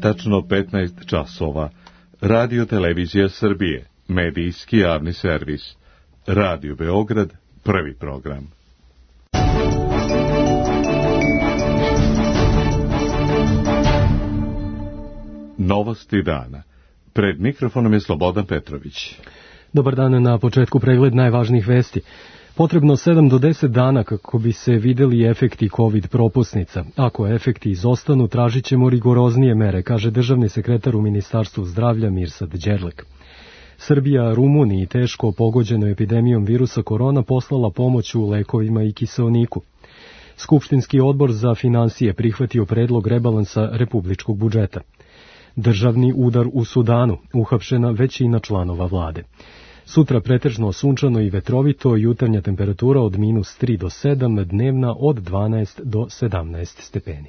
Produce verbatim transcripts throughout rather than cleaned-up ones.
tačno petnaest časova. Radio Televizija Srbije, medijski javni servis. Radio Beograd, prvi program. Novosti dana. Pred mikrofonom je Slobodan Petrović. Dobar dan, na početku pregled najvažnijih vesti. Potrebno sedam do deset dana kako bi se videli efekti COVID propusnica. Ako efekti izostanu, tražit ćemo rigoroznije mere, kaže državni sekretar u Ministarstvu zdravlja Mirsad Đerlek. Srbija Rumuniji teško pogođeno epidemijom virusa korona poslala pomoć u lekovima i kiseoniku. Skupštinski odbor za finansije prihvatio predlog rebalansa republičkog budžeta. Državni udar u Sudanu, uhapšena većina članova vlade. Sutra pretežno sunčano i vetrovito, jutarnja temperatura od minus tri do sedam, dnevna od dvanaest do sedamnaest stepeni.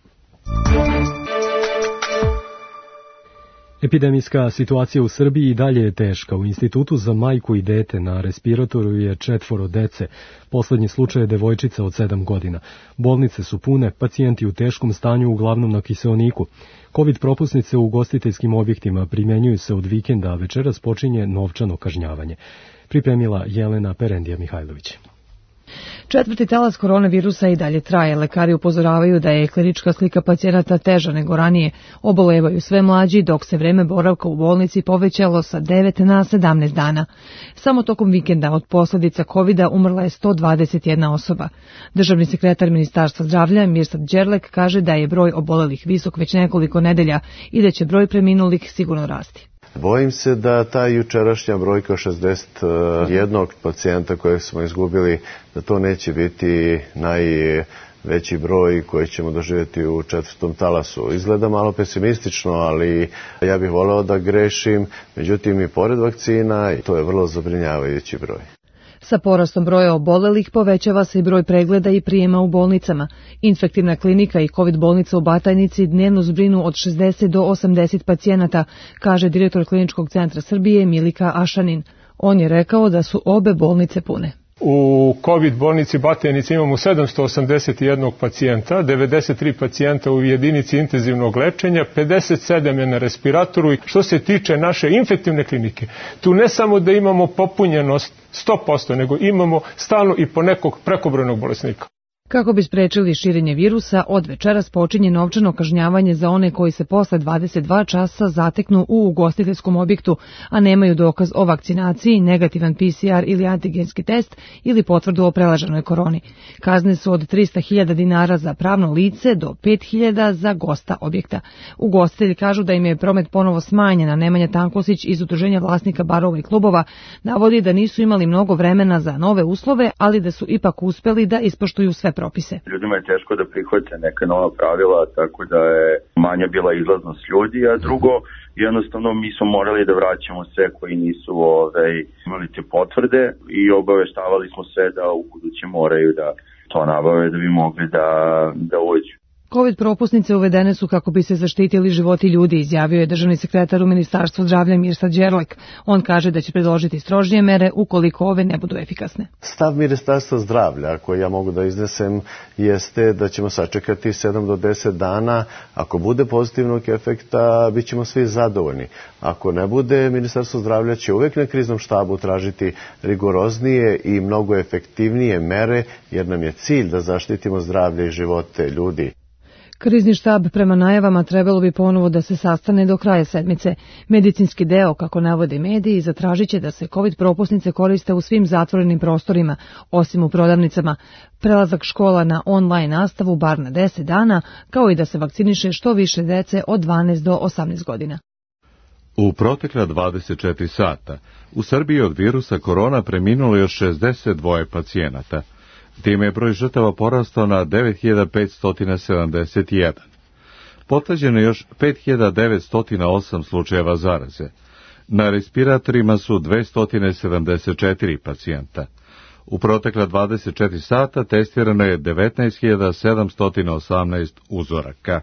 Epidemijska situacija u Srbiji i dalje je teška. U Institutu za majku i dete na respiratoru je četvoro dece. Poslednji slučaj je devojčica od sedam godina. Bolnice su pune, pacijenti u teškom stanju, uglavnom na kiseoniku. COVID propusnice u ugostiteljskim objektima primjenjuju se od vikenda, a večeras počinje novčano kažnjavanje. Pripremila Jelena Perendija Mihajlović. Četvrti talas koronavirusa i dalje traje. Lekari upozoravaju da je klinička slika pacijenata teža nego ranije. Obolevaju sve mlađi, dok se vreme boravka u bolnici povećalo sa devet na sedamnaest dana. Samo tokom vikenda od posljedica kovida umrla je sto dvadeset jedna osoba. Državni sekretar Ministarstva zdravlja Mirsad Đerlek kaže da je broj obolelih visok već nekoliko nedelja i da će broj preminulih sigurno rasti. Bojim se da ta jučerašnja brojka šezdeset jednog pacijenta kojeg smo izgubili, da to neće biti najveći broj koji ćemo doživjeti u četvrtom talasu. Izgleda malo pesimistično, ali ja bih voleo da grešim. Međutim, i pored vakcina, to je vrlo zabrinjavajući broj. Sa porastom broja obolelih povećava se i broj pregleda i prijema u bolnicama. Infektivna klinika i COVID bolnica u Batajnici dnevno zbrinu od šezdeset do osamdeset pacijenata, kaže direktor Kliničkog centra Srbije Milika Ašanin. On je rekao da su obe bolnice pune. U COVID bolnici Batajnici imamo sedamsto osamdeset jedan pacijenta, devedeset tri pacijenta u jedinici intenzivnog lečenja, pedeset sedam je na respiratoru. I što se tiče naše infektivne klinike, tu ne samo da imamo popunjenost sto posto, nego imamo stalno i po nekog prekobrojnog bolesnika. Kako bi sprečili širenje virusa, od večeras počinje novčano kažnjavanje za one koji se posle dvadeset dva časa zateknu u ugostiteljskom objektu, a nemaju dokaz o vakcinaciji, negativan P C R ili antigenski test ili potvrdu o prelaženoj koroni. Kazne su od trista hiljada dinara za pravno lice do pet hiljada za gosta objekta. Ugostitelji kažu da im je promet ponovo smanjen, a Nemanja Tankosić iz Udruženja vlasnika barova i klubova navodi da nisu imali mnogo vremena za nove uslove, ali da su ipak uspeli da ispoštuju sve propise. Ljudima je teško da prihvate neka nova pravila, tako da je manja bila izlaznost ljudi, a drugo, jednostavno mi smo morali da vraćamo sve koji nisu ovaj, imali te potvrde i obaveštavali smo sve da u buduće moraju da to nabave da bi mogli da, da uđu. COVID propusnice uvedene su kako bi se zaštitili životi ljudi, izjavio je državni sekretar u Ministarstvu zdravlja Mirsad Đerlek. On kaže da će predložiti strožije mere ukoliko ove ne budu efikasne. Stav Ministarstva zdravlja koji ja mogu da iznesem jeste da ćemo sačekati sedam do deset dana. Ako bude pozitivnog efekta, bit ćemo svi zadovoljni. Ako ne bude, Ministarstvo zdravlja će uvek na kriznom štabu tražiti rigoroznije i mnogo efektivnije mere, jer nam je cilj da zaštitimo zdravlje i živote ljudi. Krizni štab prema najavama trebalo bi ponovo da se sastane do kraja sedmice. Medicinski deo, kako navode mediji, zatražit će da se COVID propusnice koriste u svim zatvorenim prostorima, osim u prodavnicama, prelazak škola na online nastavu bar na deset dana, kao i da se vakciniše što više dece od dvanaest do osamnaest godina. U protekla dvadeset četiri sata u Srbiji od virusa korona preminulo još šezdeset dva pacijenata. Time je broj žrtava porastao na devet hiljada petsto sedamdeset jedan. Potvrđeno je još pet hiljada devetsto osam slučajeva zaraze. Na respiratorima su dvesta sedamdeset četiri pacijenta. U protekla dvadeset četiri sata testirano je devetnaest hiljada sedamsto osamnaest uzoraka.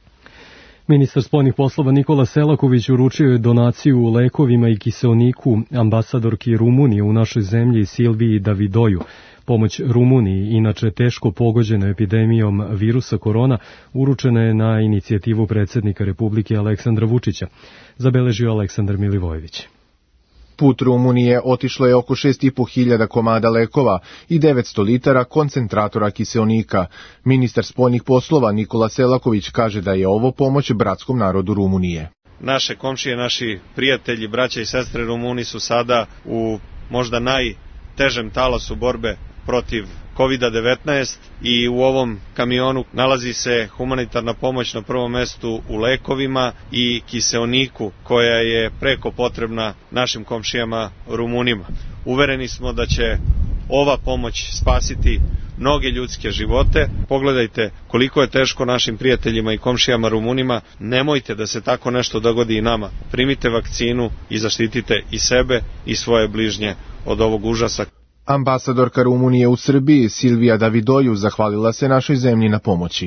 Ministar spoljnih poslova Nikola Selaković uručio je donaciju u lekovima i kiseoniku ambasadorki Rumunije u našoj zemlji Silviji Davidoju. Pomoć Rumuniji, inače teško pogođena epidemijom virusa korona, uručena je na inicijativu predsjednika Republike Aleksandra Vučića, zabeležio Aleksandar Milivojević. Put Rumunije otišlo je oko šest i po hiljada komada lekova i devetsto litara koncentratora kiseonika. Ministar spoljnih poslova Nikola Selaković kaže da je ovo pomoć bratskom narodu Rumunije. Naše komšije, naši prijatelji, braća i sestre Rumuni su sada u možda najtežem talasu borbe protiv kovid devetnaest i u ovom kamionu nalazi se humanitarna pomoć na prvom mestu u lekovima i kiseoniku koja je preko potrebna našim komšijama Rumunima. Uvereni smo da će ova pomoć spasiti mnoge ljudske živote. Pogledajte koliko je teško našim prijateljima i komšijama Rumunima. Nemojte da se tako nešto dogodi i nama. Primite vakcinu i zaštitite i sebe i svoje bližnje od ovog užasa. Ambasadorka Rumunije u Srbiji Silvija Davidoju zahvalila se našoj zemlji na pomoći.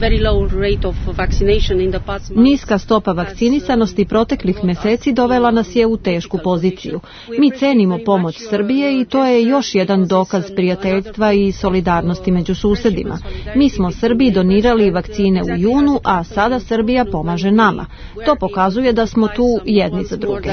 Niska stopa vakcinisanosti proteklih meseci dovela nas je u tešku poziciju. Mi cenimo pomoć Srbije i to je još jedan dokaz prijateljstva i solidarnosti među susedima. Mi smo Srbiji donirali vakcine u junu, a sada Srbija pomaže nama. To pokazuje da smo tu jedni za druge.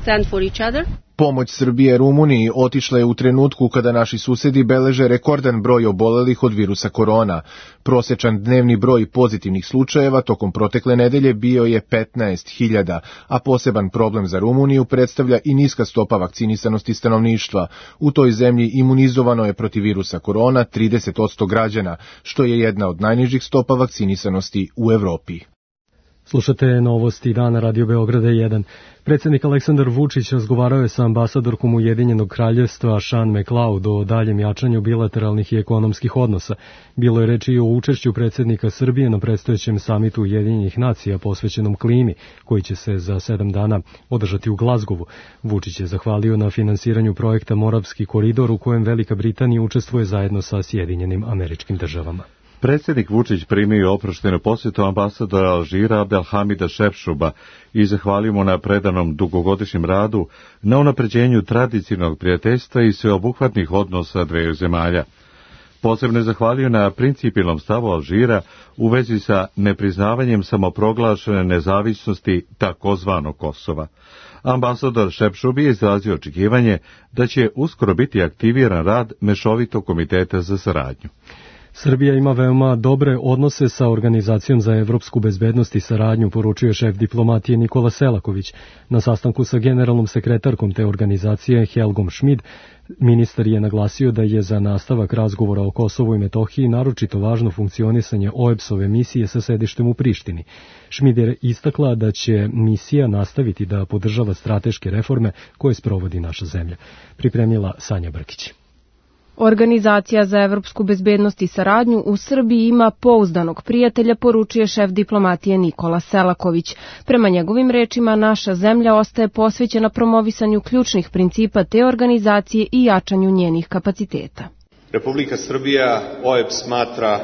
Pomoć Srbije Rumuniji otišla je u trenutku kada naši susedi beleže rekordan broj obolelih od virusa korona. Prosečan dnevni broj pozitivnih slučajeva tokom protekle nedelje bio je petnaest hiljada, a poseban problem za Rumuniju predstavlja i niska stopa vakcinisanosti stanovništva. U toj zemlji imunizovano je protiv virusa korona trideset posto građana, što je jedna od najnižih stopa vakcinisanosti u Evropi. Slušate novosti dana Radio Beograda jedan. Predsjednik Aleksandar Vučić razgovarao je sa ambasadorkom Ujedinjenog kraljevstva Sean McLeod o daljem jačanju bilateralnih i ekonomskih odnosa. Bilo je reči i o učešću predsjednika Srbije na predstojećem samitu Ujedinjenih nacija posvećenom klimi, koji će se za sedam dana održati u Glazgovu. Vučić je zahvalio na finansiranju projekta Moravski koridor u kojem Velika Britanija učestvuje zajedno sa Sjedinjenim Američkim Državama. Predsjednik Vučić primio oproštenu posjetu ambasadora Alžira Abdelhamida Šepšuba i zahvalio mu na predanom dugogodišnjem radu na unapređenju tradicionalnog prijateljstva i sveobuhvatnih odnosa dveju zemalja. Posebno je zahvalio na principijelnom stavu Alžira u vezi sa nepriznavanjem samoproglašene nezavisnosti takozvanog Kosova. Ambasador Šepšub je izrazio očekivanje da će uskoro biti aktiviran rad Mešovitog komiteta za saradnju. Srbija ima veoma dobre odnose sa Organizacijom za evropsku bezbednost i saradnju, poručio šef diplomatije Nikola Selaković. Na sastanku sa generalnom sekretarkom te organizacije Helgom Schmid, ministar je naglasio da je za nastavak razgovora o Kosovu i Metohiji naročito važno funkcionisanje O E B S-ove misije sa sedištem u Prištini. Schmid je istakla da će misija nastaviti da podržava strateške reforme koje sprovodi naša zemlja. Pripremila Sanja Brkić. Organizacija za evropsku bezbednost i saradnju u Srbiji ima pouzdanog prijatelja, poručuje šef diplomatije Nikola Selaković. Prema njegovim rečima, naša zemlja ostaje posvećena promovisanju ključnih principa te organizacije i jačanju njenih kapaciteta. Republika Srbija O E B S smatra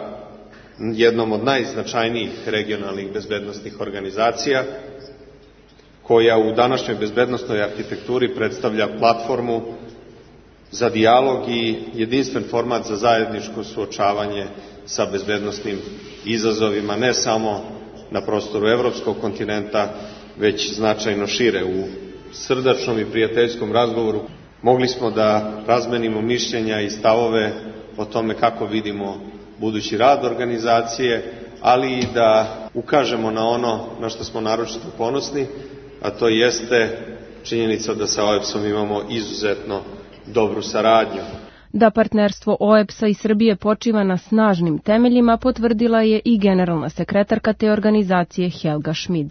jednom od najznačajnijih regionalnih bezbednostnih organizacija, koja u današnjoj bezbednosnoj arhitekturi predstavlja platformu za dijalog i jedinstven format za zajedničko suočavanje sa bezbednosnim izazovima, ne samo na prostoru evropskog kontinenta, već značajno šire. U srdačnom i prijateljskom razgovoru mogli smo da razmenimo mišljenja i stavove o tome kako vidimo budući rad organizacije, ali i da ukažemo na ono na što smo naročito ponosni, a to jeste činjenica da sa O E B S-om imamo izuzetno dobru saradnju. Da partnerstvo O E B S-a i Srbije počiva na snažnim temeljima, potvrdila je i generalna sekretarka te organizacije Helga Schmid.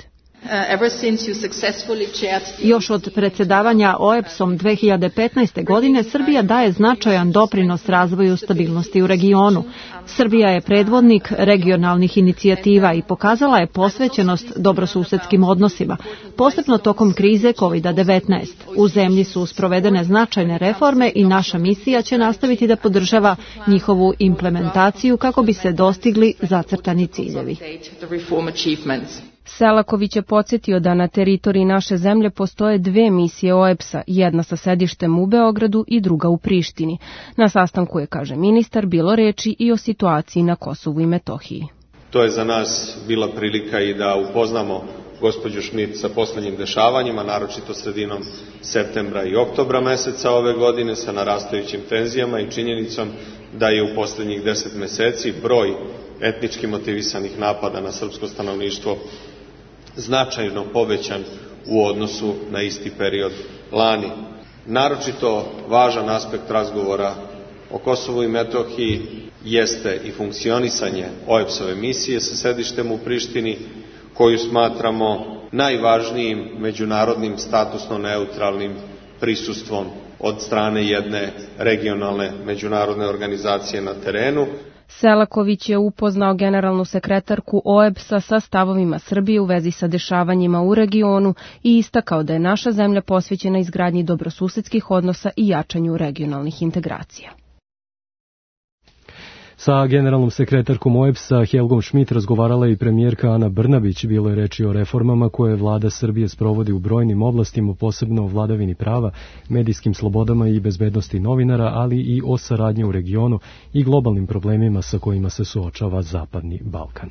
Još od predsjedavanja O E B S-om dve hiljade petnaeste. godine Srbija daje značajan doprinos razvoju stabilnosti u regionu. Srbija je predvodnik regionalnih inicijativa i pokazala je posvećenost dobrosusedskim odnosima, posebno tokom krize kovid devetnaest. U zemlji su sprovedene značajne reforme i naša misija će nastaviti da podržava njihovu implementaciju kako bi se dostigli zacrtani ciljevi. Selaković je podsjetio da na teritoriji naše zemlje postoje dve misije O E B S-a, jedna sa sedištem u Beogradu i druga u Prištini. Na sastanku je, kaže ministar, bilo reči i o situaciji na Kosovu i Metohiji. To je za nas bila prilika i da upoznamo gospođu Šmit sa poslednjim dešavanjima, naročito sredinom septembra i oktobra meseca ove godine, sa narastajućim tenzijama i činjenicom da je u poslednjih deset meseci broj etnički motivisanih napada na srpsko stanovništvo značajno povećan u odnosu na isti period lani. Naročito važan aspekt razgovora o Kosovu i Metohiji jeste i funkcionisanje O E B S-ove misije sa sedištem u Prištini, koju smatramo najvažnijim međunarodnim statusno neutralnim prisustvom od strane jedne regionalne međunarodne organizacije na terenu. Selaković je upoznao generalnu sekretarku O E B S-a sa stavovima Srbije u vezi sa dešavanjima u regionu i istakao da je naša zemlja posvećena izgradnji dobrosusedskih odnosa i jačanju regionalnih integracija. Sa generalnom sekretarkom O E B S-a Helgom Schmidt razgovarala i premijerka Ana Brnabić. Bilo je reči o reformama koje vlada Srbije sprovodi u brojnim oblastima, posebno o vladavini prava, medijskim slobodama i bezbednosti novinara, ali i o saradnji u regionu i globalnim problemima sa kojima se suočava Zapadni Balkan.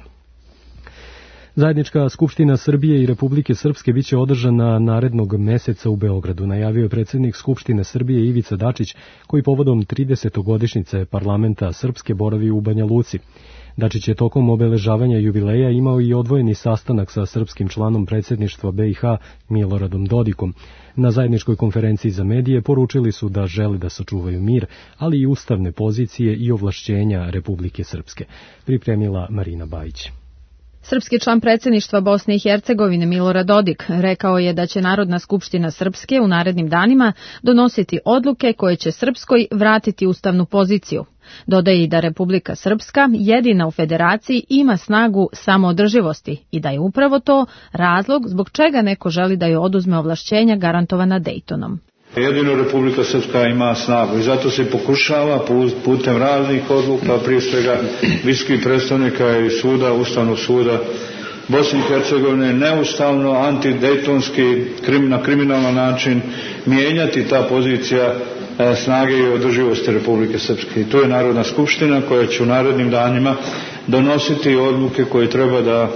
Zajednička skupština Srbije i Republike Srpske biće održana narednog meseca u Beogradu, najavio je predsjednik Skupštine Srbije Ivica Dačić, koji povodom tridesetogodišnjice parlamenta Srpske boravi u Banja Luci. Dačić je tokom obeležavanja jubileja imao i odvojeni sastanak sa srpskim članom predsjedništva B i H Miloradom Dodikom. Na zajedničkoj konferenciji za medije poručili su da žele da sačuvaju mir, ali i ustavne pozicije i ovlašćenja Republike Srpske. Pripremila Marina Bajić. Srpski član predsjedništva Bosne i Hercegovine Milorad Dodik rekao je da će Narodna skupština Srpske u narednim danima donositi odluke koje će Srpskoj vratiti ustavnu poziciju. Dodaje i da Republika Srpska, jedina u federaciji, ima snagu samoodrživosti i da je upravo to razlog zbog čega neko želi da joj oduzme ovlašćenja garantovana Dejtonom. Jedino Republika Srpska ima snagu i zato se pokušava putem raznih odluka, prije svega visokih predstavnika i suda, Ustavnog suda Bosne i Hercegovine, neustavno, antidejtonski, na kriminalan način mijenjati ta pozicija snage i održivosti Republike Srpske. I to je Narodna skupština koja će u narednim danima donositi odluke koje treba da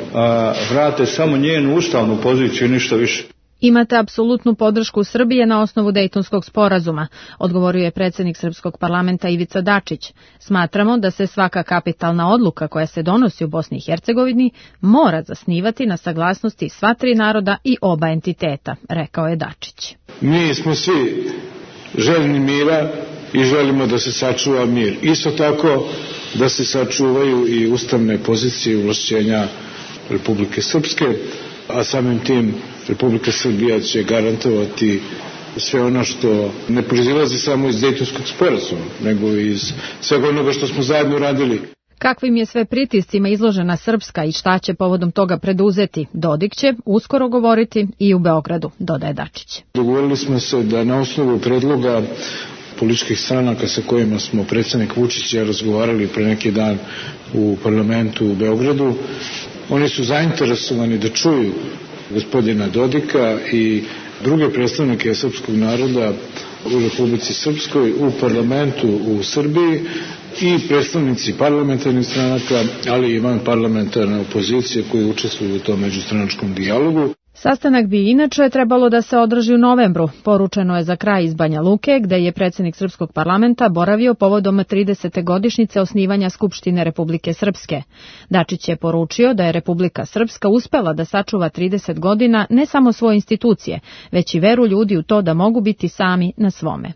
vrate samo njenu ustavnu poziciju i ništa više. Imate apsolutnu podršku Srbije na osnovu Dejtonskog sporazuma, odgovorio je predsjednik Srpskog parlamenta Ivica Dačić. Smatramo da se svaka kapitalna odluka koja se donosi u Bosni i Hercegovini mora zasnivati na saglasnosti sva tri naroda i oba entiteta, rekao je Dačić. Mi smo svi željni mira i želimo da se sačuva mir. Isto tako da se sačuvaju i ustavne pozicije i ovlašćenja Republike Srpske, a samim tim Republika Srbija će garantovati sve ono što ne proizilazi samo iz Dejtonskog sporazuma, nego iz svega onoga što smo zajedno radili. Kakvim je sve pritiscima izložena Srpska i šta će povodom toga preduzeti, Dodik će uskoro govoriti i u Beogradu, dodaje Dačić. Dogovorili smo se da na osnovu predloga političkih stranaka sa kojima smo predsjednik Vučić i ja razgovarali pre neki dan u parlamentu u Beogradu, oni su zainteresovani da čuju gospodina Dodika i druge predstavnike srpskog naroda u Republici Srpskoj, u parlamentu u Srbiji i predstavnici parlamentarnih stranaka, ali i van parlamentarne opozicije koji učestvuju u tom međustranačkom dijalogu. Sastanak bi inače trebalo da se održi u novembru, poručeno je za kraj iz Banja Luke, gde je predsjednik Srpskog parlamenta boravio povodom tridesete godišnjice osnivanja Skupštine Republike Srpske. Dačić je poručio da je Republika Srpska uspela da sačuva trideset godina ne samo svoje institucije, već i veru ljudi u to da mogu biti sami na svome.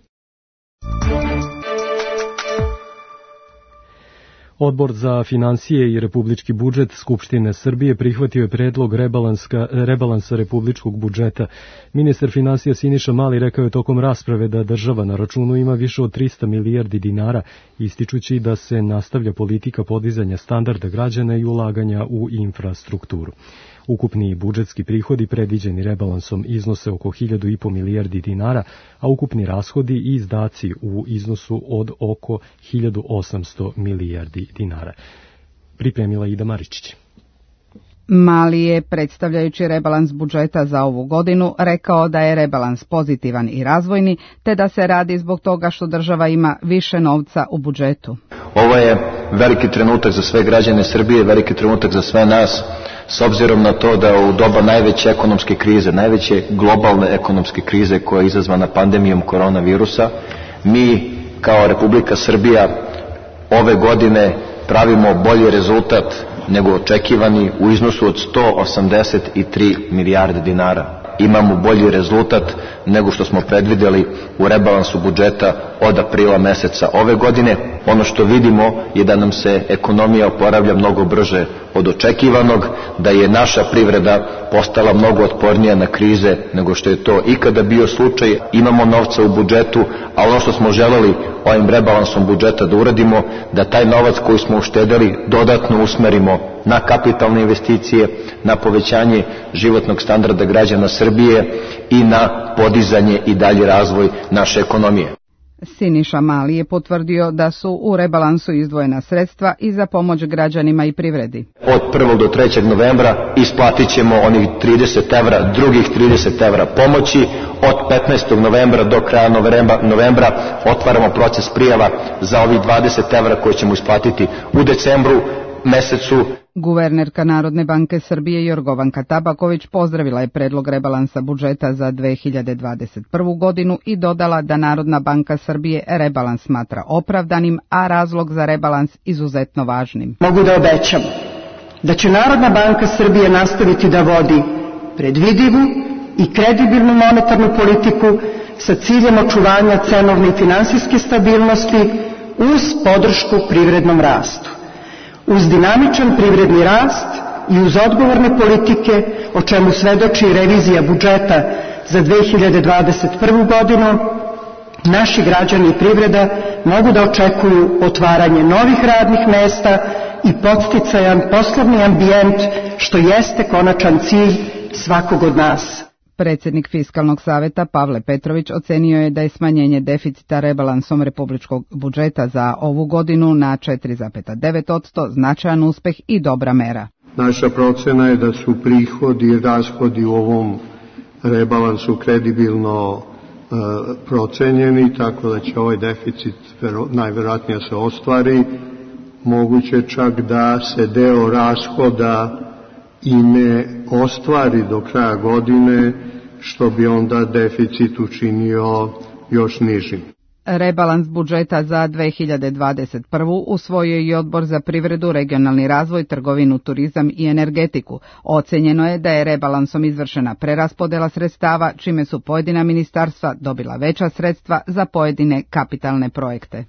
Odbor za finansije i republički budžet Skupštine Srbije prihvatio je predlog rebalansa republičkog budžeta. Ministar finansija Siniša Mali rekao je tokom rasprave da država na računu ima više od trista milijardi dinara, ističući da se nastavlja politika podizanja standarda građana i ulaganja u infrastrukturu. Ukupni budžetski prihodi predviđeni rebalansom iznose oko hiljadu i po milijardi dinara, a ukupni rashodi i izdaci u iznosu od oko hiljadu osamsto milijardi dinara. Pripremila Ida Maričić. Mali je, predstavljajući rebalans budžeta za ovu godinu, rekao da je rebalans pozitivan i razvojni, te da se radi zbog toga što država ima više novca u budžetu. Ovo je veliki trenutak za sve građane Srbije, veliki trenutak za sve nas, s obzirom na to da u doba najveće ekonomske krize, najveće globalne ekonomske krize koja je izazvana pandemijom koronavirusa, mi kao Republika Srbija ove godine pravimo bolji rezultat nego očekivani u iznosu od sto osamdeset tri milijarde dinara. Imamo bolji rezultat nego što smo predvideli u rebalansu budžeta od aprila meseca ove godine. Ono što vidimo je da nam se ekonomija oporavlja mnogo brže od očekivanog, da je naša privreda postala mnogo otpornija na krize nego što je to ikada bio slučaj. Imamo novca u budžetu, a ono što smo želeli ovim rebalansom budžeta da uradimo, da taj novac koji smo uštedeli dodatno usmerimo na kapitalne investicije, na povećanje životnog standarda građana Srbije i na podizanje i dalji razvoj naše ekonomije. Siniša Mali je potvrdio da su u rebalansu izdvojena sredstva i za pomoć građanima i privredi. Od prvog do trećeg novembra isplatit ćemo onih trideset evra, drugih trideset evra pomoći. Od petnaestog novembra do kraja novembra otvaramo proces prijava za ovih dvadeset evra koje ćemo isplatiti u decembru mesecu. Guvernerka Narodne banke Srbije Jorgovanka Tabaković pozdravila je predlog rebalansa budžeta za dve hiljade dvadeset prvu godinu i dodala da Narodna banka Srbije rebalans smatra opravdanim, a razlog za rebalans izuzetno važnim. Mogu da obećam da će Narodna banka Srbije nastaviti da vodi predvidivu i kredibilnu monetarnu politiku sa ciljem očuvanja cenovne i finansijske stabilnosti uz podršku privrednom rastu. Uz dinamičan privredni rast i uz odgovorne politike, o čemu svedoči revizija budžeta za dve hiljade dvadeset prvu godinu, naši građani i privreda mogu da očekuju otvaranje novih radnih mesta i podsticajan poslovni ambijent, što jeste konačan cilj svakog od nas. Predsjednik Fiskalnog saveta Pavle Petrović ocenio je da je smanjenje deficita rebalansom republičkog budžeta za ovu godinu na četiri zarez devet posto značajan uspeh i dobra mera. Naša procena je da su prihodi i rashodi u ovom rebalansu kredibilno uh, procenjeni, tako da će ovaj deficit najverovatnije se ostvari. Moguće čak da se deo rashoda i ne ostvari do kraja godine, što bi onda deficit učinio još nižim. Rebalans budžeta za dve hiljade dvadeset prvu usvojio je i Odbor za privredu, regionalni razvoj, trgovinu, turizam i energetiku. Ocenjeno je da je rebalansom izvršena preraspodela sredstava, čime su pojedina ministarstva dobila veća sredstva za pojedine kapitalne projekte.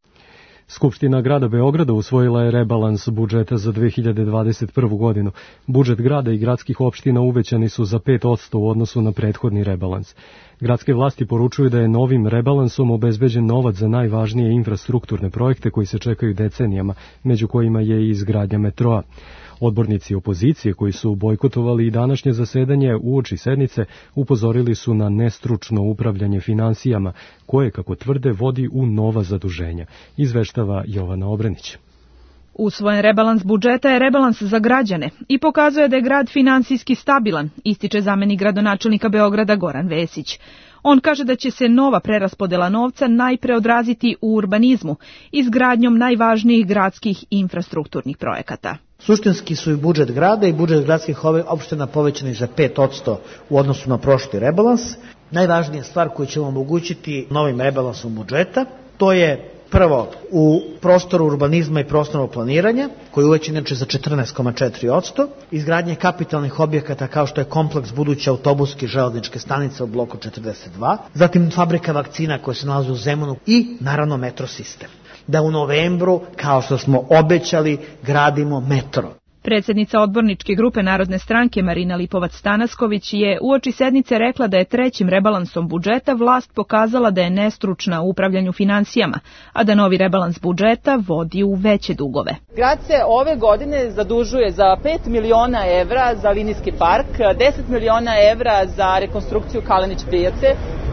Skupština grada Beograda usvojila je rebalans budžeta za dve hiljade dvadeset prvu godinu. Budžet grada i gradskih opština uvećani su za pet posto u odnosu na prethodni rebalans. Gradske vlasti poručuju da je novim rebalansom obezbeđen novac za najvažnije infrastrukturne projekte koji se čekaju decenijama, među kojima je i izgradnja metroa. Odbornici opozicije koji su bojkotovali i današnje zasedanje uoči sednice upozorili su na nestručno upravljanje finansijama, koje, kako tvrde, vodi u nova zaduženja, izveštava Jovana Obrenić. Usvojen rebalans budžeta je rebalans za građane i pokazuje da je grad finansijski stabilan, ističe zamenik gradonačelnika Beograda Goran Vesić. On kaže da će se nova preraspodela novca najpre odraziti u urbanizmu, izgradnjom najvažnijih gradskih infrastrukturnih projekata. Suštinski su i budžet grada i budžet gradskih opština povećani za pet posto u odnosu na prošli rebalans. Najvažnija stvar koju ćemo omogućiti novim rebalansom budžeta, to je prvo u prostoru urbanizma i prostornog planiranja, koji je uvećan inače za četrnaest zarez četiri posto, izgradnje kapitalnih objekata kao što je kompleks buduće autobuske železničke stanice u bloku četrdeset dva, zatim fabrika vakcina koja se nalazi u Zemunu i naravno metro sistem. Da u novembru, kao što smo obećali, gradimo metro. Predsjednica odborničke grupe Narodne stranke Marina Lipovac-Tanasković je uoči sednice rekla da je trećim rebalansom budžeta vlast pokazala da je nestručna u upravljanju finansijama, a da novi rebalans budžeta vodi u veće dugove. Grad se ove godine zadužuje za pet miliona evra za linijski park, deset miliona evra za rekonstrukciju Kalenić pijace,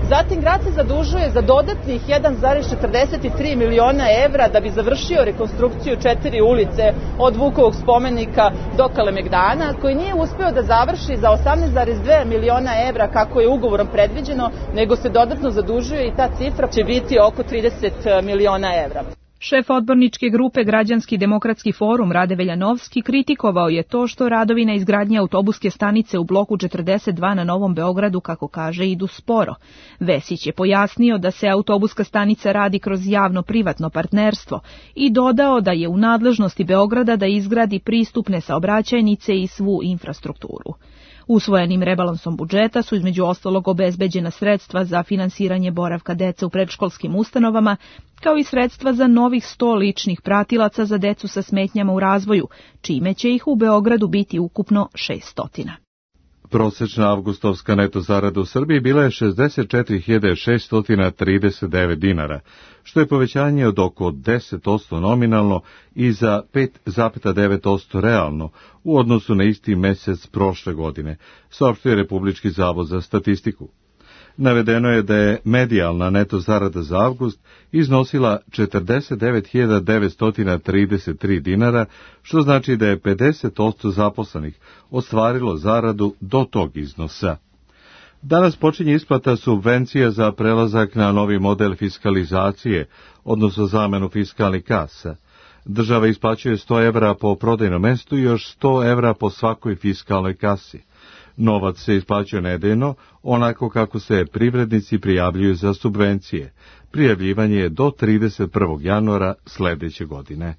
Zatim grad se zadužuje za dodatnih jedan zarez četrdeset tri miliona evra da bi završio rekonstrukciju četiri ulice od Vukovog spomenika do Kalemegdana, koji nije uspeo da završi za osamnaest zarez dva miliona evra kako je ugovorom predviđeno, nego se dodatno zadužuje i ta cifra će biti oko trideset miliona evra. Šef odborničke grupe Građanski demokratski forum Rade Veljanovski kritikovao je to što radovi na izgradnji autobuske stanice u bloku četrdeset dva na Novom Beogradu, kako kaže, idu sporo. Vesić je pojasnio da se autobuska stanica radi kroz javno-privatno partnerstvo i dodao da je u nadležnosti Beograda da izgradi pristupne saobraćajnice i svu infrastrukturu. Usvojenim rebalansom budžeta su između ostalog obezbeđena sredstva za finansiranje boravka dece u predškolskim ustanovama, kao i sredstva za novih sto ličnih pratilaca za decu sa smetnjama u razvoju, čime će ih u Beogradu biti ukupno šesto. Prosečna avgustovska neto zarada u Srbiji bila je šezdeset četiri hiljade šesto trideset devet dinara, što je povećanje od oko deset posto nominalno i za pet zarez devet posto realno u odnosu na isti mesec prošle godine, saopštio je Republički zavod za statistiku. Navedeno je da je medijalna neto zarada za avgust iznosila četrdeset devet hiljada devetsto trideset tri dinara, što znači da je pedeset posto zaposlenih ostvarilo zaradu do tog iznosa. Danas počinje isplata subvencija za prelazak na novi model fiskalizacije, odnosno zamenu fiskalnih kasa. Država isplaćuje sto evra po prodajnom mestu i još sto evra po svakoj fiskalnoj kasi. Novac se isplaćuje nedeljno, onako kako se privrednici prijavljuju za subvencije. Prijavljivanje je do trideset prvog januara sledeće godine.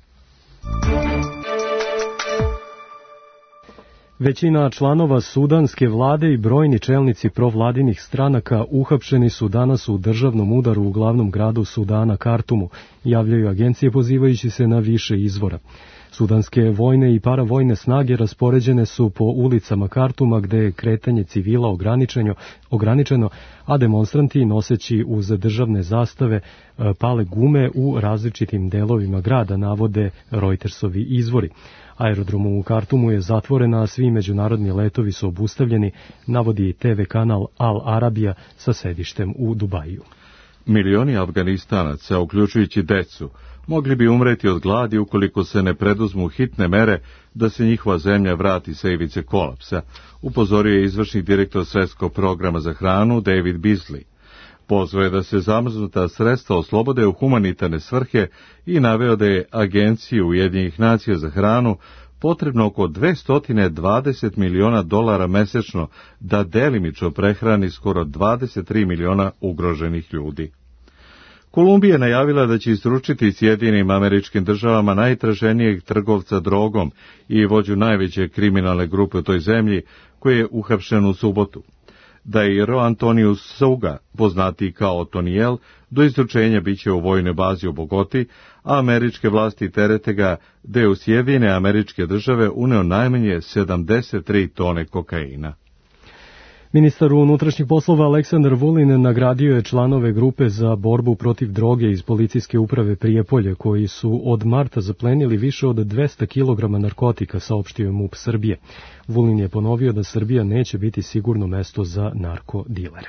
Većina članova sudanske vlade i brojni čelnici provladinih stranaka uhapšeni su danas u državnom udaru u glavnom gradu Sudana, Kartumu, javljaju agencije pozivajući se na više izvora. Sudanske vojne i paravojne snage raspoređene su po ulicama Kartuma, gde je kretanje civila ograničeno, ograničeno, a demonstranti noseći uz državne zastave pale gume u različitim delovima grada, navode Reutersovi izvori. Aerodrom u Kartumu je zatvoren, a svi međunarodni letovi su obustavljeni, navodi te ve kanal Al Arabija sa sedištem u Dubaju. Milioni Afganistanaca, uključujući decu, mogli bi umreti od gladi ukoliko se ne preduzmu hitne mere da se njihova zemlja vrati sa ivice kolapsa, upozorio je izvršni direktor Svetskog programa za hranu David Beasley. Pozvao je da se zamrznuta sredstva oslobode u humanitarne svrhe i naveo da je Agenciji Ujedinjenih nacija za hranu potrebno oko dvesta dvadeset miliona dolara mesečno da delimično prehrani skoro dvadeset tri miliona ugroženih ljudi. Kolumbija je najavila da će isporučiti Sjedinjenim Američkim Državama najtraženijeg trgovca drogom i vođu najveće kriminalne grupe u toj zemlji, koji je uhapšen u subotu. Dairo Antonius Souga, poznati kao Toniel, do izručenja biće u vojnoj bazi u Bogoti, a američke vlasti terete ga da je u Sjedinjene Američke Države uneo najmanje sedamdeset tri tone kokaina. Ministar unutrašnjih poslova Aleksandar Vulin nagradio je članove grupe za borbu protiv droge iz policijske uprave Prijepolje, koji su od marta zaplenili više od dvesta kilograma narkotika, saopštio je MUP Srbije. Vulin je ponovio da Srbija neće biti sigurno mesto za narkodilere.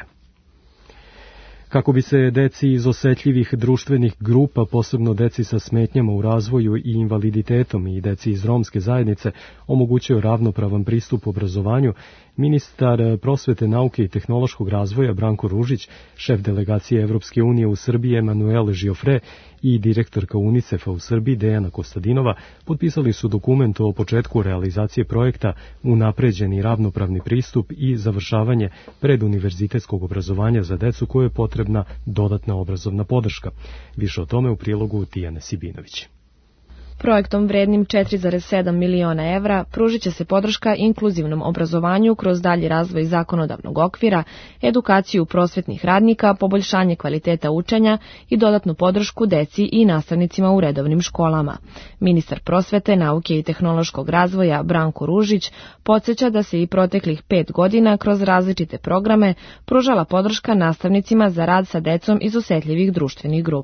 Kako bi se deci iz osetljivih društvenih grupa, posebno deci sa smetnjama u razvoju i invaliditetom i deci iz romske zajednice, omogućio ravnopravan pristup obrazovanju, ministar prosvete, nauke i tehnološkog razvoja Branko Ružić, šef delegacije Evropske unije u Srbiji Emanuel Žiofre i direktorka UNICEF-a u Srbiji Dejana Kostadinova potpisali su dokument o početku realizacije projekta Unapređeni ravnopravni pristup i završavanje preduniverzitetskog obrazovanja za decu koje je potrebna dodatna obrazovna podrška. Više o tome u prilogu Tijane Sibinović. Projektom vrednim četiri zarez sedam miliona evra pružit će se podrška inkluzivnom obrazovanju kroz dalji razvoj zakonodavnog okvira, edukaciju prosvetnih radnika, poboljšanje kvaliteta učenja i dodatnu podršku deci i nastavnicima u redovnim školama. Ministar prosvete, nauke i tehnološkog razvoja Branko Ružić podsjeća da se i proteklih pet godina kroz različite programe pružala podrška nastavnicima za rad sa decom iz osetljivih društvenih grupa.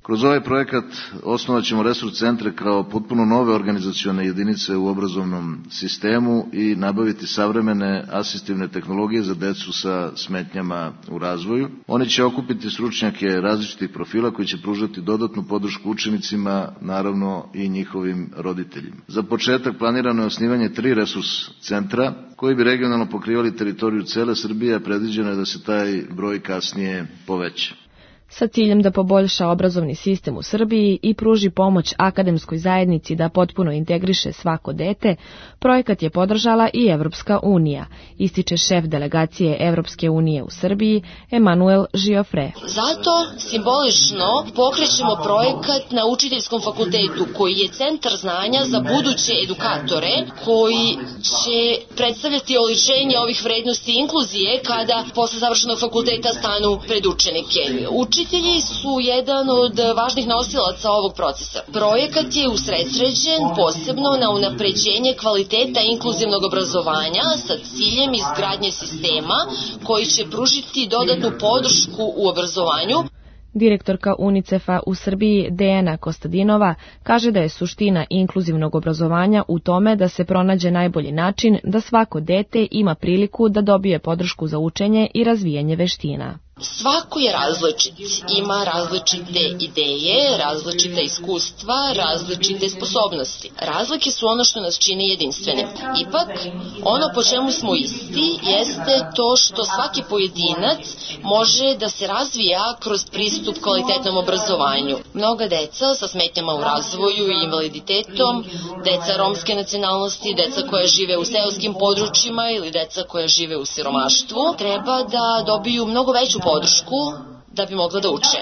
Kroz ovaj projekat osnovat ćemo resurs centre kao potpuno nove organizacione jedinice u obrazovnom sistemu i nabaviti savremene asistivne tehnologije za decu sa smetnjama u razvoju. Oni će okupiti stručnjake različitih profila koji će pružati dodatnu podršku učenicima, naravno i njihovim roditeljima. Za početak planirano je osnivanje tri resurs centra koji bi regionalno pokrivali teritoriju cele Srbije, a predviđeno je da se taj broj kasnije poveća. Sa ciljem da poboljša obrazovni sistem u Srbiji i pruži pomoć akademskoj zajednici da potpuno integriše svako dete, projekat je podržala i Evropska unija, ističe šef delegacije Evropske unije u Srbiji, Emanuel Giofre. Zato simbolično pokrećemo projekat na Učiteljskom fakultetu, koji je centar znanja za buduće edukatore, koji će predstavljati oličenje ovih vrednosti inkluzije kada posle završenog fakulteta stanu pred učenike. Učitelji su jedan od važnih nosilaca ovog procesa. Projekat je usredsređen posebno na unapređenje kvaliteta inkluzivnog obrazovanja sa ciljem izgradnje sistema koji će pružiti dodatnu podršku u obrazovanju. Direktorka UNICEF-a u Srbiji Dejana Kostadinova kaže da je suština inkluzivnog obrazovanja u tome da se pronađe najbolji način da svako dete ima priliku da dobije podršku za učenje i razvijanje veština. Svako je različit, ima različite ideje, različita iskustva, različite sposobnosti. Razlike su ono što nas čini jedinstvenim. Ipak, ono po čemu smo isti jeste to što svaki pojedinac može da se razvija kroz pristup kvalitetnom obrazovanju. Mnoga deca sa smetnjama u razvoju i invaliditetom, deca romske nacionalnosti, deca koja žive u seoskim područjima ili deca koja žive u siromaštvu, treba da dobiju mnogo veću podršku da bi mogla da uče.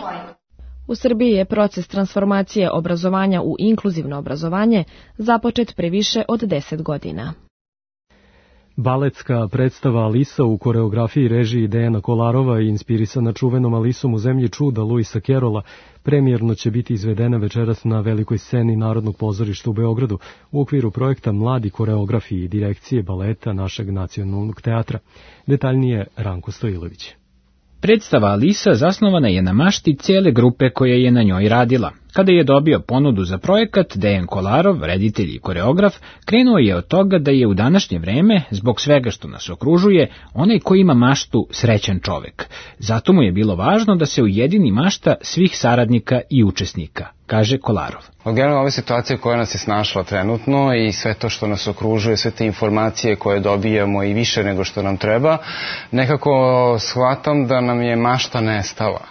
U Srbiji je proces transformacije obrazovanja u inkluzivno obrazovanje započet pre više od deset godina. Baletska predstava Alisa u koreografiji režiji Dejana Kolarova i inspirisana čuvenom Alisom u zemlji čuda Luisa Kerola premijerno će biti izvedena večeras na velikoj sceni Narodnog pozorišta u Beogradu u okviru projekta Mladi koreografi i direkcije baleta našeg nacionalnog teatra. Detaljnije Ranko Stojilović. Predstava Alisa zasnovana je na mašti cijele grupe koja je na njoj radila. Kada je dobio ponudu za projekat, Dejan Kolarov, reditelj i koreograf, krenuo je od toga da je u današnje vreme, zbog svega što nas okružuje, onaj ko ima maštu srećan čovek. Zato mu je bilo važno da se ujedini mašta svih saradnika i učesnika, kaže Kolarov. Generalno ove situacije koja nas je snašla trenutno i sve to što nas okružuje, sve te informacije koje dobijamo i više nego što nam treba, nekako shvatam da nam je mašta nestala.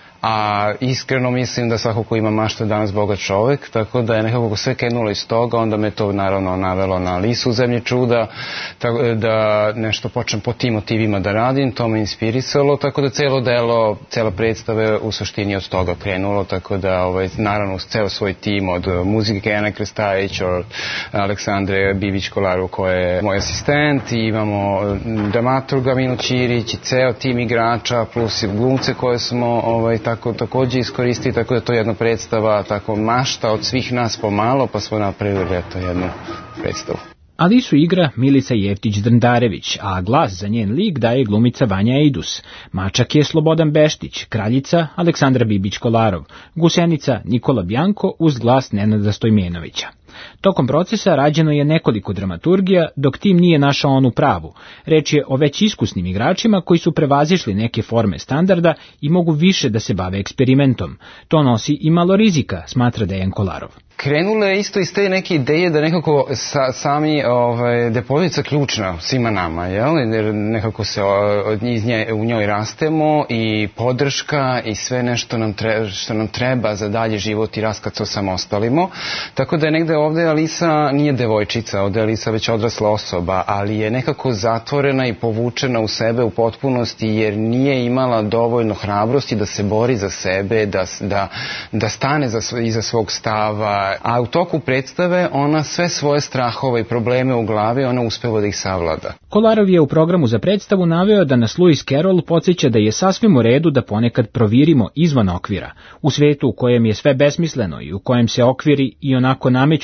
A iskreno mislim da svako ko ima maštu je danas bogat čovek, tako da je nekako sve krenulo iz toga, onda me to naravno navelo na Alisu u zemlji čuda, tako da nešto počnem po tim motivima da radim, to me inspirisalo, tako da celo delo, cela predstave u suštini od toga krenulo, tako da ovaj, naravno ceo svoj tim od muzike Ana Krstajić, od Aleksandre Bibić-Kolaru koja je moj asistent, i imamo dramaturga Minu Ćirić i ceo tim igrača plus i glumce koje smo ovaj, tako takođe iskoristi, tako da to je jedna predstava, tako mašta od svih nas pomalo, pa smo napravili eto jednu predstavu. Alisu igra Milica Jeftić-Drndarević, a glas za njen lik daje glumica Vanja Ejdus. Mačak je Slobodan Beštić, kraljica Aleksandra Bibić-Kolarov, gusenica Nikola Bjanko uz glas Nenada Stojmenovića. Tokom procesa rađeno je nekoliko dramaturgija, dok tim nije našao onu pravu. Reč je o već iskusnim igračima koji su prevazišli neke forme standarda i mogu više da se bave eksperimentom. To nosi i malo rizika, smatra Dejan Kolarov. Krenule je isto iz te neke ideje da nekako sa, sami, ovaj, da je porodica ključna svima nama, jel? Jer nekako se o, iz nje, u njoj rastemo i podrška i sve nešto nam tre, što nam treba za dalje život i rast kad se osamostalimo. Tako da je negde ovde Alisa nije devojčica, ovde je Alisa već odrasla osoba, ali je nekako zatvorena i povučena u sebe u potpunosti jer nije imala dovoljno hrabrosti da se bori za sebe, da, da, da stane za, iza svog stava. A u toku predstave ona sve svoje strahove i probleme u glavi, ona uspeva da ih savlada. Kolarov je u programu za predstavu naveo da nas Lewis Carroll podsjeća da je sasvim u redu da ponekad provirimo izvan okvira. U svetu u kojem je sve besmisleno i u kojem se okviri i onako nameću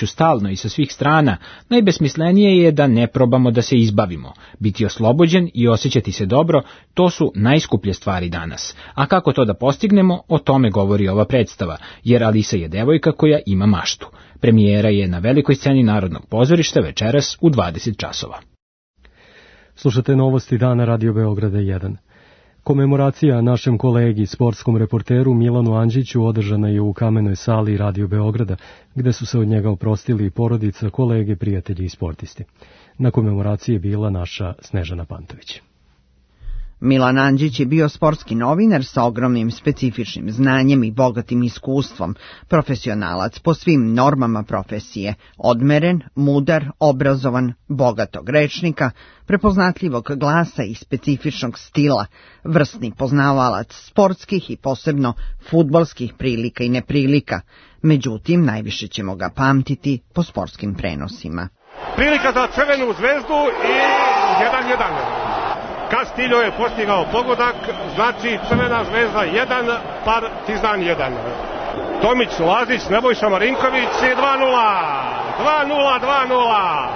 stalno i sa svih strana, najbesmislenije je da ne probamo da se izbavimo. Biti oslobođen i osjećati se dobro, to su najskuplje stvari danas. A kako to da postignemo, o tome govori ova predstava, jer Alisa je devojka koja ima maštu. Premijera je na velikoj sceni Narodnog pozorišta večeras u dvadeset časova. Slušate novosti dana Radio Beograda jedan. Komemoracija našem kolegi, sportskom reporteru Milanu Andžiću, održana je u kamenoj sali Radio Beograda, gde su se od njega oprostili porodica, kolege, prijatelji i sportisti. Na komemoraciji je bila naša Snežana Pantović. Milan Andžić je bio sportski novinar sa ogromnim specifičnim znanjem i bogatim iskustvom, profesionalac po svim normama profesije, odmeren, mudar, obrazovan, bogatog rečnika, prepoznatljivog glasa i specifičnog stila, vrsni poznavalac sportskih i posebno fudbalskih prilika i neprilika. Međutim, najviše ćemo ga pamtiti po sportskim prenosima. Prilika za Crvenu zvezdu i jedan jedan. Castillo je postigao pogodak, znači Crvena zvezda jedan, Partizan jedan. Tomić Lazić, Nebojša Marinković i dva nula. dva nula, dva nula.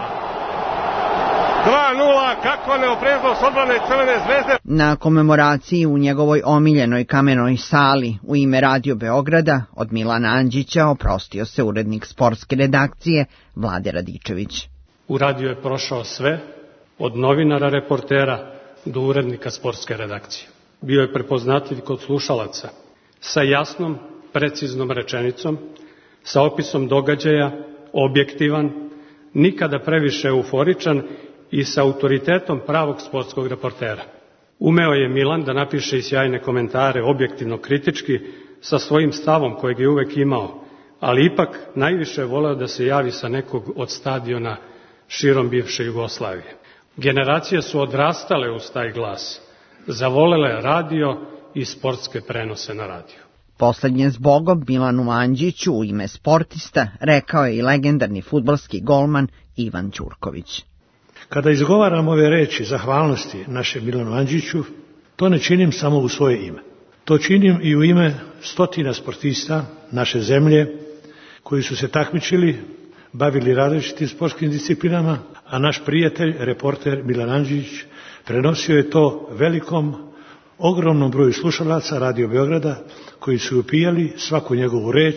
dva nula, kako neopreznost odbrane Crvene zvezde. Na komemoraciji u njegovoj omiljenoj kamenoj sali u ime Radio Beograda od Milana Andžića oprostio se urednik sportske redakcije Vlade Radičević. U radio je prošao sve, od novinara, reportera do urednika sportske redakcije. Bio je prepoznatljiv kod slušalaca, sa jasnom, preciznom rečenicom, sa opisom događaja, objektivan, nikada previše euforičan i sa autoritetom pravog sportskog reportera. Umeo je Milan da napiše i sjajne komentare, objektivno kritički, sa svojim stavom kojeg je uvek imao, ali ipak najviše je voleo da se javi sa nekog od stadiona širom bivše Jugoslavije. Generacije su odrastale uz taj glas, zavolele radio i sportske prenose na radiju. Poslednje zbogom Milanu Andžiću u ime sportista rekao je i legendarni fudbalski golman Ivan Ćurković. Kada izgovaram ove reči zahvalnosti našem Milanu Andžiću, to ne činim samo u svoje ime. To činim i u ime stotina sportista naše zemlje koji su se takmičili, bavili različitim sportskim disciplinama, a naš prijatelj, reporter Milan Andžić, prenosio je to velikom, ogromnom broju slušalaca Radio Beograda koji su upijali svaku njegovu reč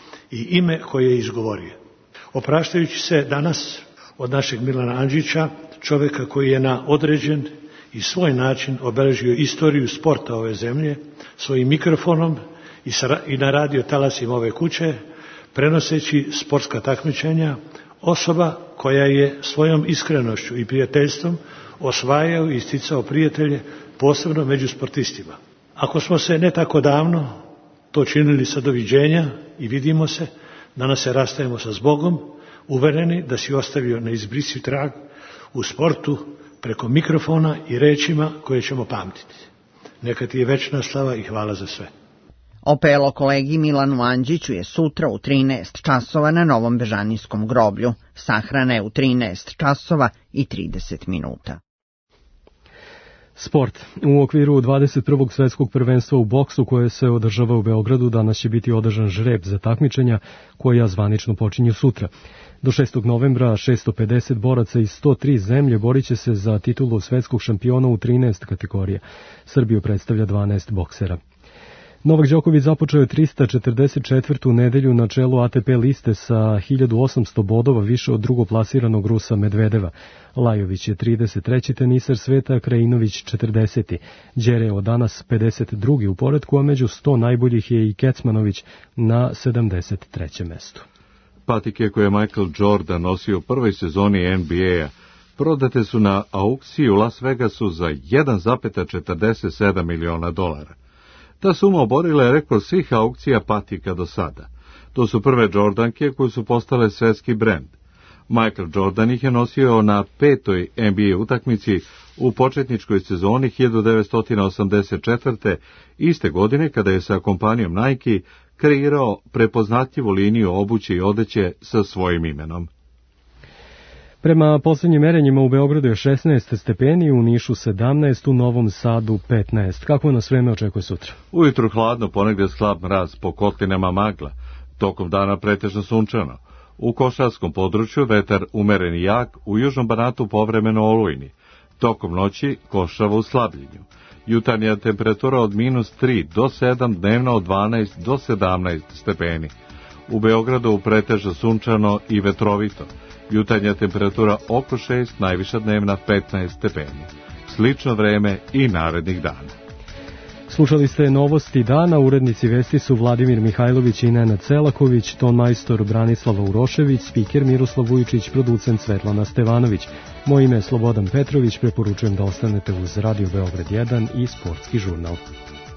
i ime koje je izgovorio. Opraštajući se danas od našeg Milana Andžića, čoveka koji je na određen i svoj način obeležio istoriju sporta ove zemlje, svojim mikrofonom i, sa, i na radio talasima ove kuće, prenoseći sportska takmičenja, osoba koja je svojom iskrenošću i prijateljstvom osvajao i isticao prijatelje, posebno među sportistima. Ako smo se ne tako davno to činili sa doviđenja i vidimo se, danas se rastajemo sa Zbogom, uvereni da si ostavio neizbrisiv trag u sportu preko mikrofona i rečima koje ćemo pamtiti. Neka ti je večna slava i hvala za sve. Opelo kolegi Milanu Andžiću je sutra u trinaest časova na Novom Bežanijskom groblju. Sahrana je u trinaest časova i trideset minuta. Sport. U okviru dvadeset prvog svetskog prvenstva u boksu koje se održava u Beogradu danas će biti održan žreb za takmičenja koja zvanično počinju sutra. Do šestog novembra šesto pedeset boraca iz sto tri zemlje borit će se za titulu svetskog šampiona u trinaest kategorija. Srbiju predstavlja dvanaest boksera. Novak Đoković započeo je trista četrdeset četvrtu nedelju na čelu A T P liste sa hiljadu osamsto bodova više od drugoplasiranog Rusa Medvedeva. Lajović je trideset treći tenisar sveta, Krajinović četrdeseti Đereo danas pedeset drugi u poretku, a među sto najboljih je i Kecmanović na sedamdeset trećem mestu. Patike koje je Michael Jordan nosio u prvoj sezoni N B A-a prodate su na aukciji u Las Vegasu za jedan zarez četrdeset sedam miliona dolara. Ta suma oborila je rekord svih aukcija patika do sada. To su prve Jordanke koje su postale svetski brend. Michael Jordan ih je nosio na petoj N B A utakmici u početničkoj sezoni hiljadu devetsto osamdeset četvrte iste godine kada je sa kompanijom Nike kreirao prepoznatljivu liniju obuće i odeće sa svojim imenom. Prema poslednjim merenjima u Beogradu je šesnaest stepeni, u Nišu sedamnaest, u Novom Sadu petnaest. Kako nas vreme očekuje sutra? Ujutru hladno, ponegde slab mraz, po kotlinama magla. Tokom dana pretežno sunčano. U košarskom području vetar umeren i jak, u južnom Banatu povremeno olujni. Tokom noći košava u slabljenju. Jutarnja temperatura od minus tri do sedam, dnevno od dvanaest do sedamnaest stepeni. U Beogradu pretežno sunčano i vetrovito. Jutarnja temperatura oko šest, najviša dnevna petnaest stepeni. Slično vreme i narednih dana. Slušali ste novosti dana, urednici vesti su Vladimir Mihajlović i Nenad Selaković, ton majstor Branislava Urošević, spiker Miroslav Vujičić, producent Svetlana Stevanović. Moje ime je Slobodan Petrović, preporučujem da ostanete uz Radio Beograd jedan i Sportski žurnal.